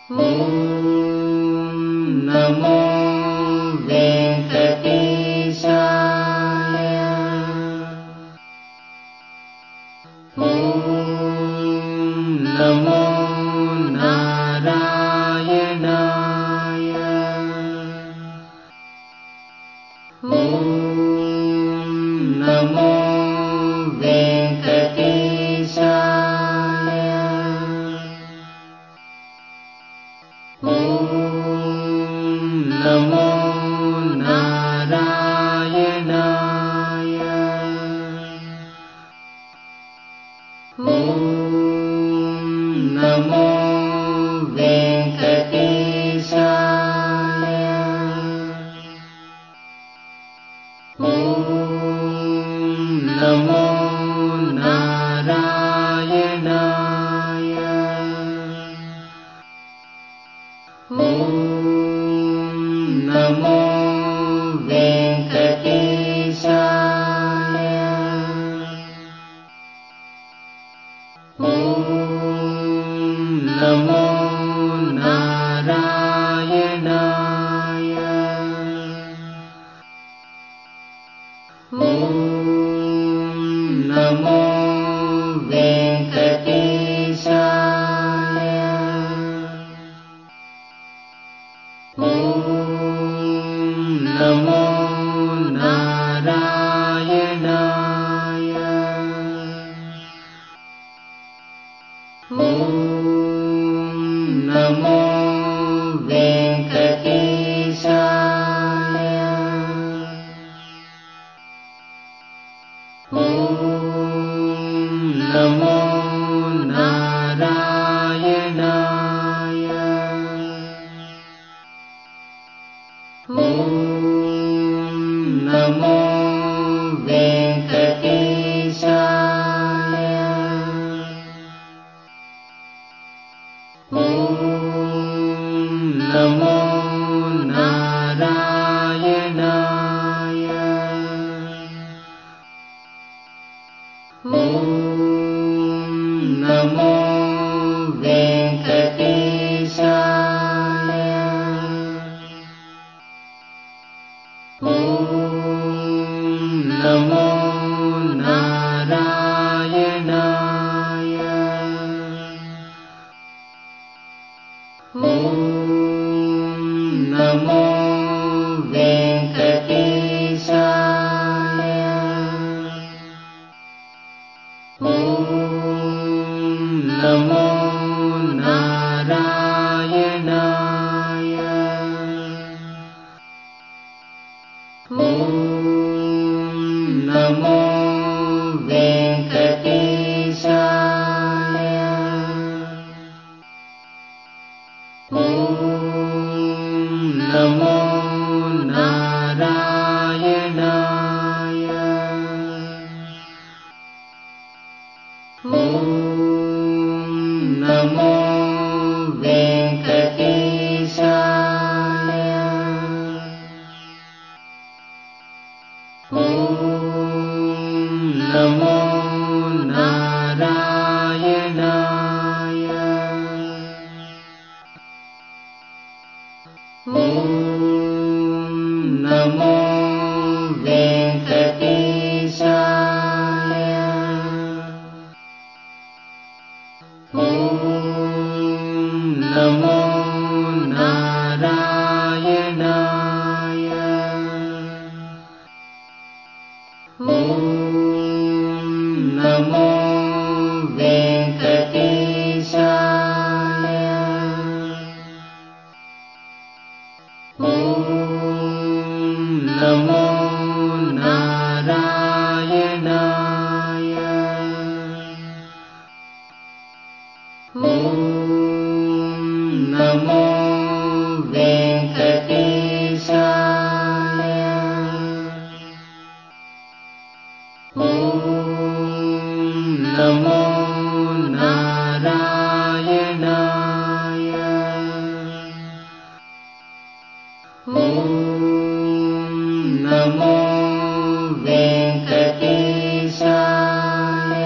नमो वेंकटेशाय। नमो नारायणाय। नमो वेंकटेशाय। नमो नारायणाय। नमो वेंकटेशाय। नमो नारायणाय। नमो वेंकटेशाय। नमो नारायणाय। नमो वेंकटेशाय। नमो नारायणाय। नमो वेंकटेशाय। नमो नारायणाय। नमो वेंकटेशाय। नमो नारायणाय। नमो वेंकटेशाय। नमो नारायणाय। नमो वेंकटेशाय। नमो नारायणाय। नमो वेंकटेशाय। नमो नारायणाय। नमो वेंकटेशाय। नमो नारायणाय। नमो वेंकटेशाय। नमो नारायणाय। नमो वेंकटेशाय। नमो नारायणाय। नमो वेंकटेशाय। नमो नारायणाय। नमो वेंकटेशाय।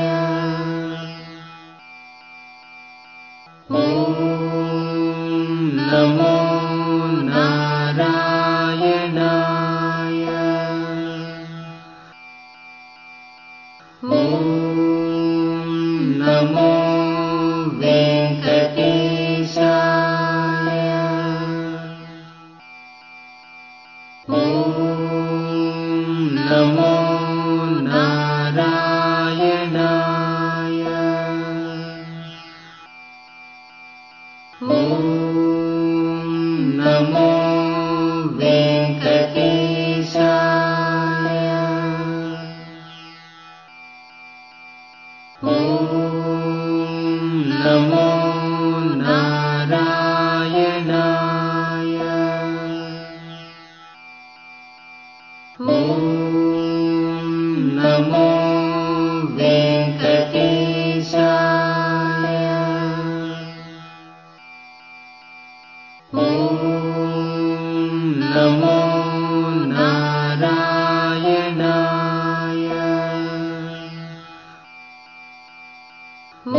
नमो वेङ्कटेशाय ॐ नमो नारायणाय ॐ नमो वेङ्कटेशाय ॐ नमो नारायणाय ॐ नमो वेङ्कटेशाय ॐ नमो नारायणाय ॐ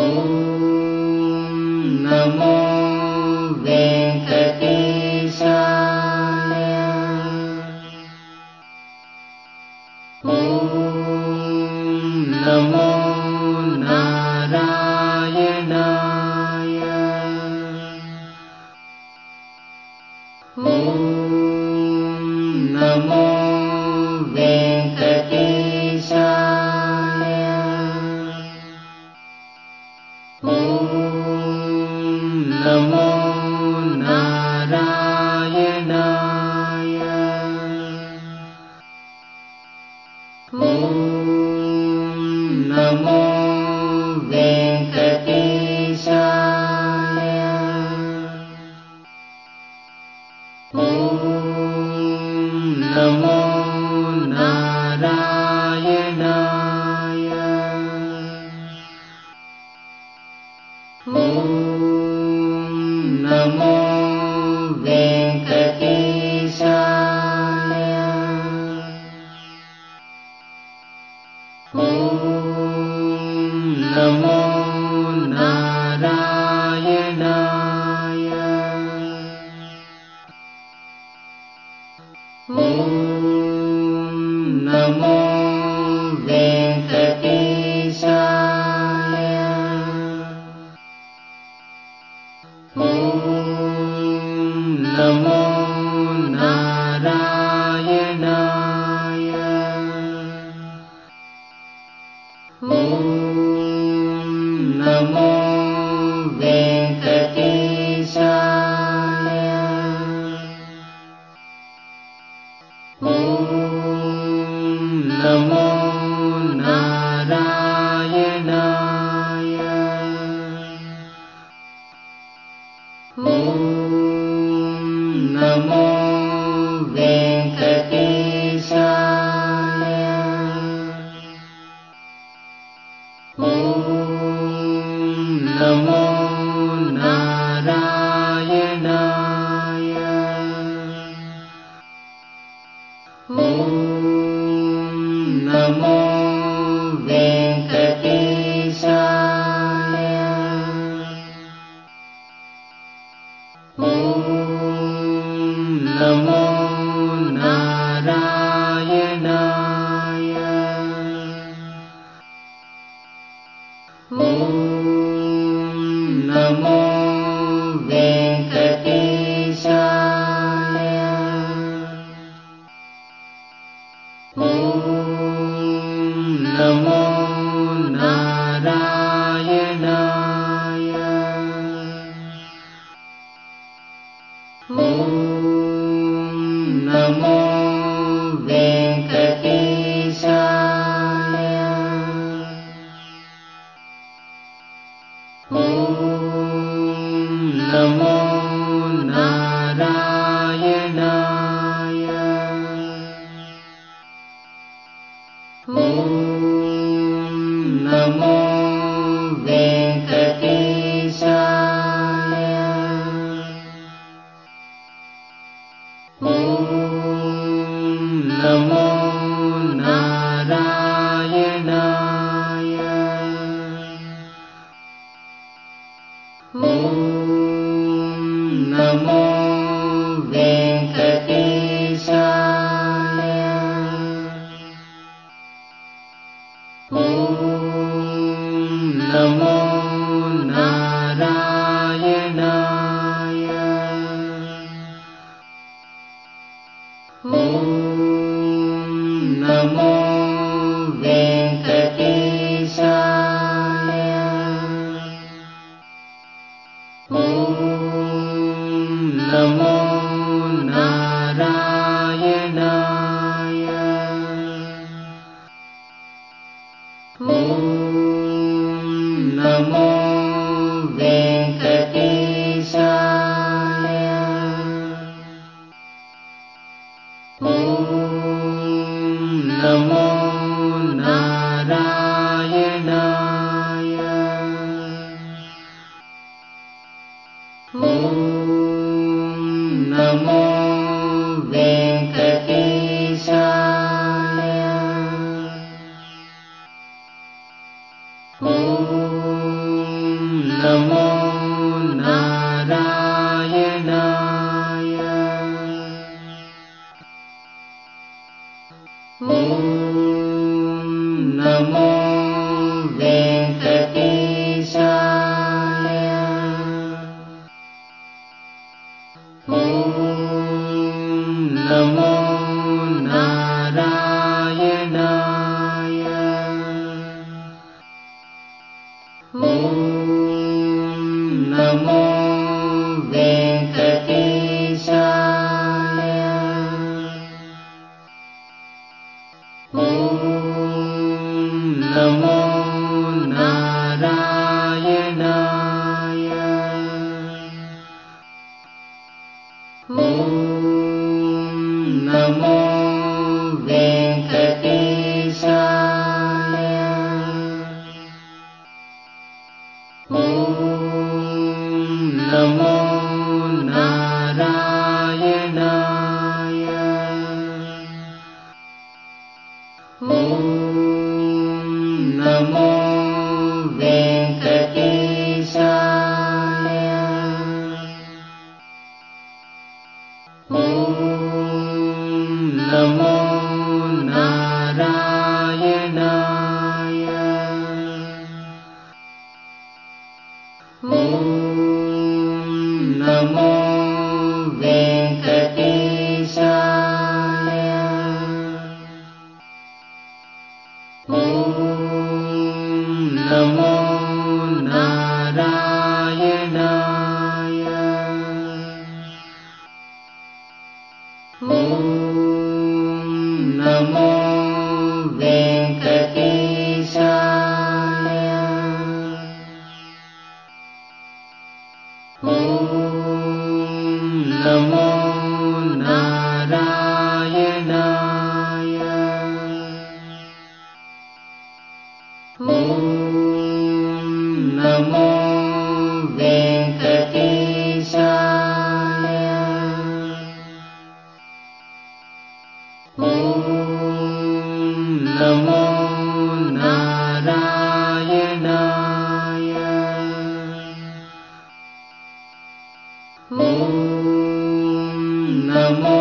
नमो वेङ्कटेशाय ॐ नमो नारायणाय ॐ नमो वेङ्कटेशाय ॐ नमो नारायणाय ॐ नमो वेङ्कटेशाय ॐ नमो नारायणाय ॐ नमो वेङ्कटेशाय ॐ नमो नारायणाय ॐ नमो वेङ्कटेशाय ॐ नमो नारायणाय ॐ नमो वेङ्कटेशाय ॐ नमो नारायणाय ॐ नमो वेङ्कटेशाय ॐ नमो नारायणाय ॐ नमो वेङ्कटेशाय ॐ नमो नारायणाय ॐ नमो वेङ्कटेशाय ॐ नमो नारायणाय ॐ नमो वेङ्कटेशाय ॐ नमो नारायणाय ॐ नमो वेङ्कटेशाय ॐ नमो नारायणाय ॐ नमो वेङ्कटेशाय ॐ नमो नमो नारायणाय। नमो वेंकटेशाय। नमो नारायणाय। नमो वेंकटेशाय। नमो नारायणाय। नमो वेंकटेशाय। नमो नारायणाय। नमो वेंकटेशाय। नमो नारायणाय। नमो वेंकटेशाय। नमो नारायणाय। नमो वेंकटेशाय। नमो नारायणाय। नमो वेंकटेशाय। नमो नारायणाय। नमो वेंकटेशाय। नमो नारायणाय। नमो वेंकटेशाय। नमो नारायणाय। नमो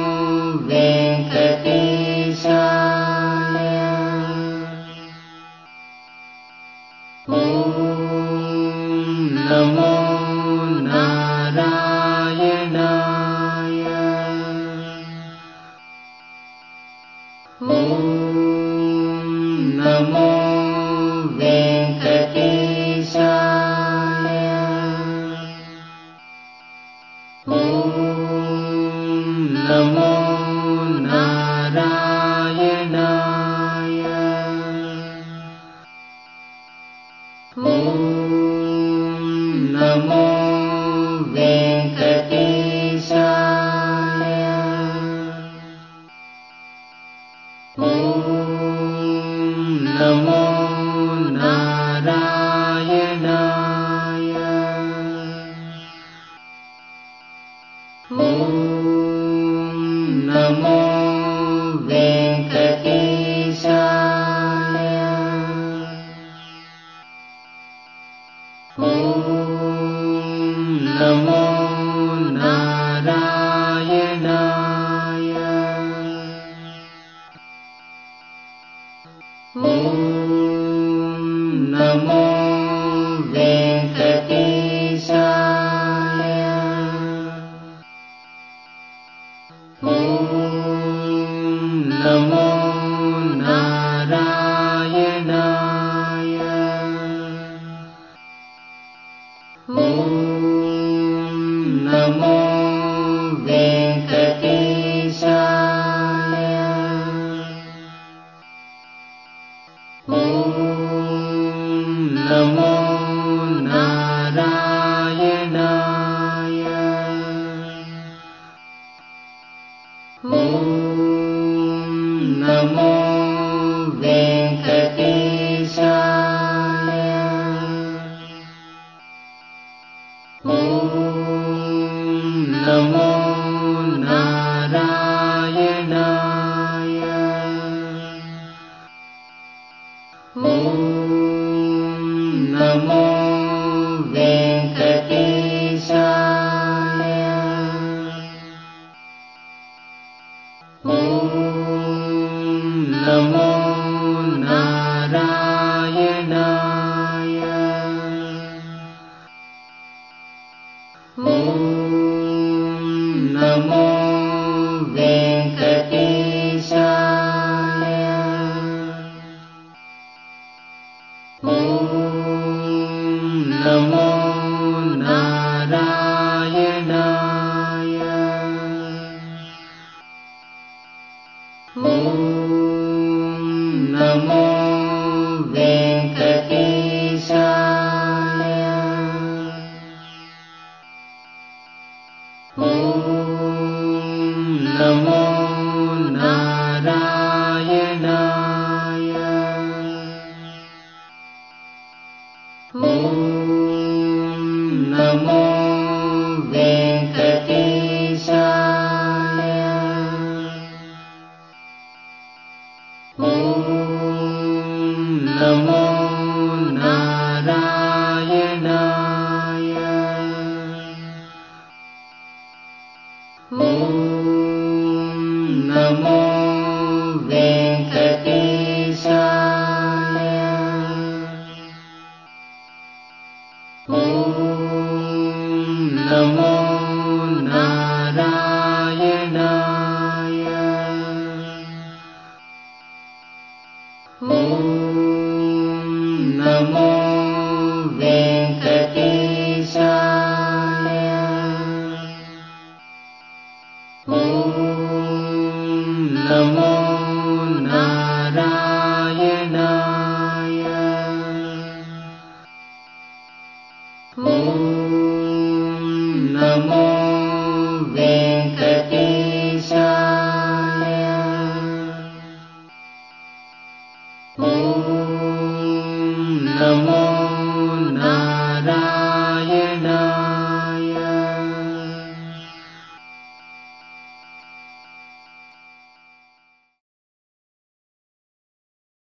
वेंकटेशाय। नमो नारायणाय। नमो वेंकटेशाय। नमो नारायणाय। नमो वेंकटेशाय। नमो नारायणाय। नमो वेंकटेशाय। नमो नारायणाय। नमो वेंकटेशाय। नमो नारायणाय। నమో వెంకటేశాయ. ఓం నమో నారాయణాయ. ఓం నమో వెంకటేశాయ. ఓం నమో నారాయణాయ. ఓం నమో వెంకటేశాయ. ఓం నమో నారాయణాయ. ఓం నమో వెంకటేశాయ. ఓం నమో నారాయణాయ. ఓం నమో వెంకటేశాయ. ఓం నమో నారాయణాయ. ఓం నమో వెంకటేశాయ. ఓం నమో నారాయణాయ. ఓం నమో వెంకటేశాయ. ఓం నమో నారాయణాయ. ఓం నమో వెంకటేశాయ. ఓం నమో నారాయణాయ.